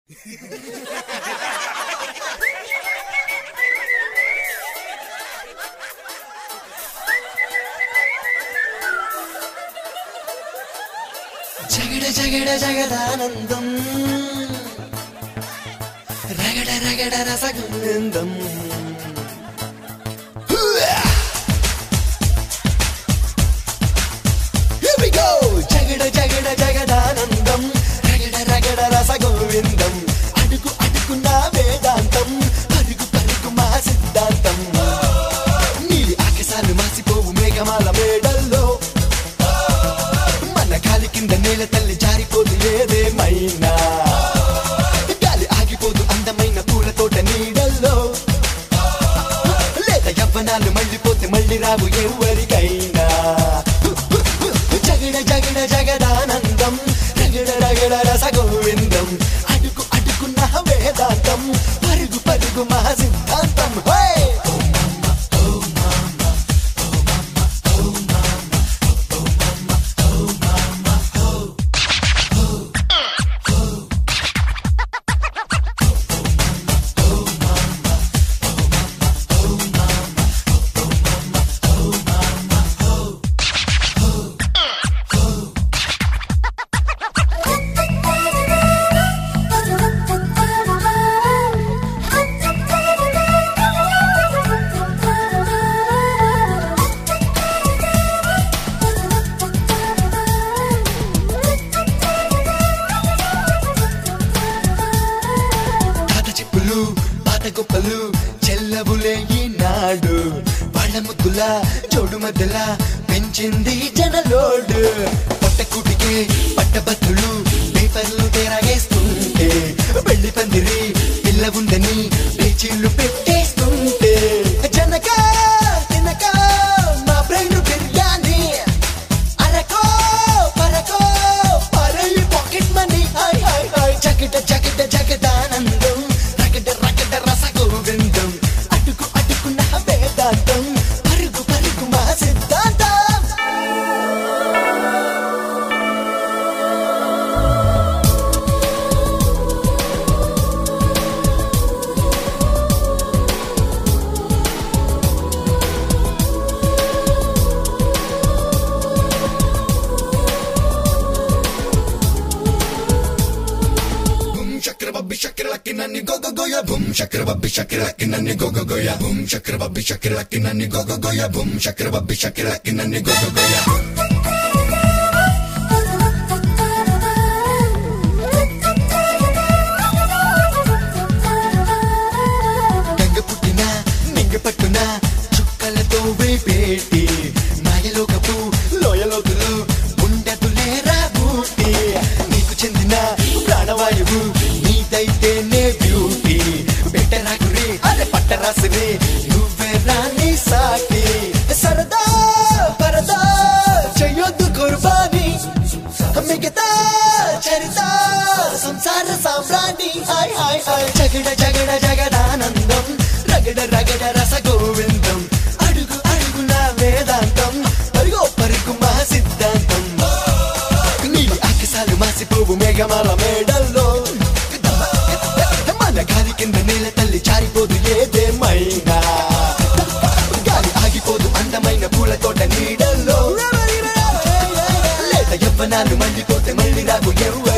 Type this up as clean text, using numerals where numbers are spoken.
జగడ జగడ జగదానందం రగడ రగడ రసగంధం జగడ జగడ జగదానందం రగడ రగడ రసగోవిందం అడుగు అడుగున వేదాంతం పరుగు పరుగు మా సిద్ధాంతం నీలి ఆకాశాలు మాసిపోవు మేఘమాల మేడల్లో మన గాలి కింద నేల తల్లి జారిపోదు ఏదేమైనా గాలి ఆగిపోదు అందమైన పూల తోట నీడల్లో లేత యవ్వనాలు మళ్ళీపోతే మళ్ళీ రావు ఎవరికైనా జగడ జగడ జగదానందం రగడ రగడ రసగోవిందం అడుగు అడుగున వేదాంతం పరుగు పరుగు మా సిద్ధాంతం గొప్పలు చెల్లవులే ఈనాడు వాళ్ళ ముద్దుల జోడు మధ్యల పెంచింది జనలోడు పొట్టకూటికే పట్టబద్దులు పేపర్లు తెరగేస్తుంటే పెళ్లి పందిరి పిల్ల ఉందని పేచీళ్లు పెట్టేస్తుంటే జనక తినక మా బ్రెయిన్ బిర్యానీ అరకో పరకో పరయి పాకెట్ మనీ జగడ జగడ జగదానందం అడుగు అడుగున వేదాంతం పరుగు పరుగు మా సిద్ధాంతం Shakra shakra like nani go go go ya boom shakra like nani go go go ya boom shakra like nani go go go ya boom shakra like nani go go go ya ganga puttina ninga pattuna chukkalato ve peti mayalokapu loyalokulu undadulera booty neeku chendina pranavayuvu నీదైతేనే beauty బెటరాగురి అరే పట్టరాసిరి నువ్వే రాని సాకి సరదా పరదా చెయ్యొద్దు కుర్బానీ మిగతా చరిత సంసార సామ్రాణి హాయ్ హాయ్ హాయ్ జగడ జగడ జగదానందం రగడ రగడ రసగోవిందం అడుగు అడుగున వేదాంతం పరుగో పరుగు మా సిద్ధాంతం నీలి ఆకాశాలు మాసిపోవు మేఘమాల మేడల్లో గాలి కింద నేల తల్లి జారిపోదు ఏదేమైనా గాలి ఆగిపోదు అందమైన పూల తోట నీడల్లో లేత యవ్వనాలు మళ్ళీపోతే మళ్ళీ రావు